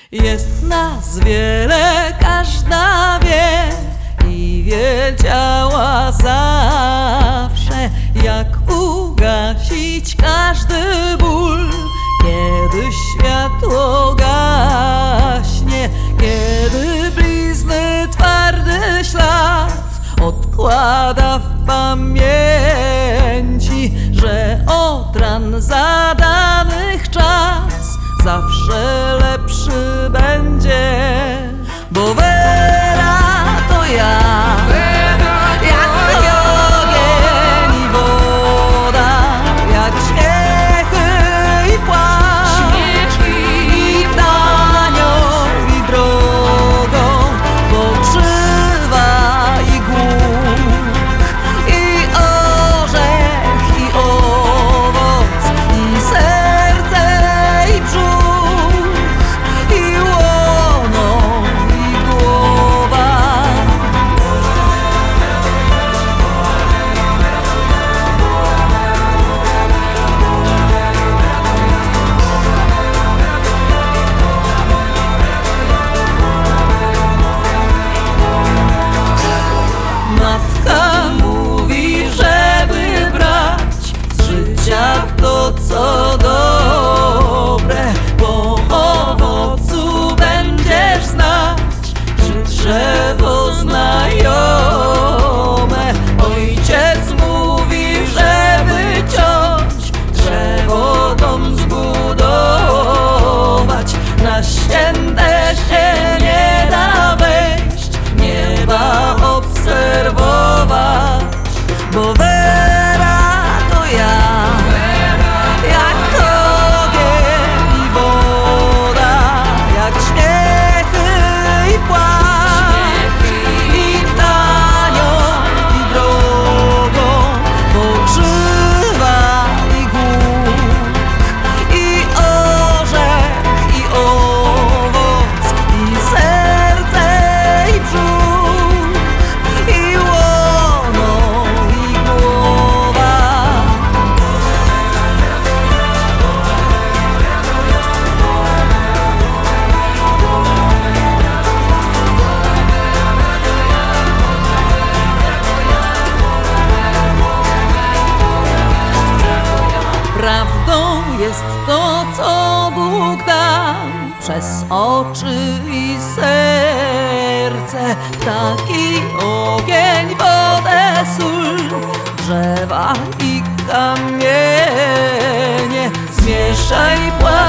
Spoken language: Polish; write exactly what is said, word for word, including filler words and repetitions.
Jest nas wiele, każda wie i wiedziała zawsze, jak ugasić każdy ból, kiedy światło gaśnie, kiedy blizny twardy ślad odkłada w pamięci, że od ran zadanych czas zawsze lepszy będzie, bo Wera to ja, jak ogień i woda, jak śmiechy i płacz, i tanio i drogo, pokrzywa i głód, i orzech i owoc, i serce i brzuch, i łono i głowa. Matka mówi, żeby brać z życia to, co dobre, bo owocu będziesz znać, czy drzewo znajome. Ojciec mówi, żeby ciąć drzewo, dom zbudować, na święte się nie da wejść, nieba obserwować, bo Wera to ja, jak ogień i woda, jak śmiechy i płacz, i tanio i drogo, pokrzywa i głód, i orzech i owoc, i serce i brzuch, i łono i głowa. Prawdą jest to, co Bóg dał przez oczy i serce, taki ogień, wodę, sól, drzewa i kamienie. Zmieszaj, płacz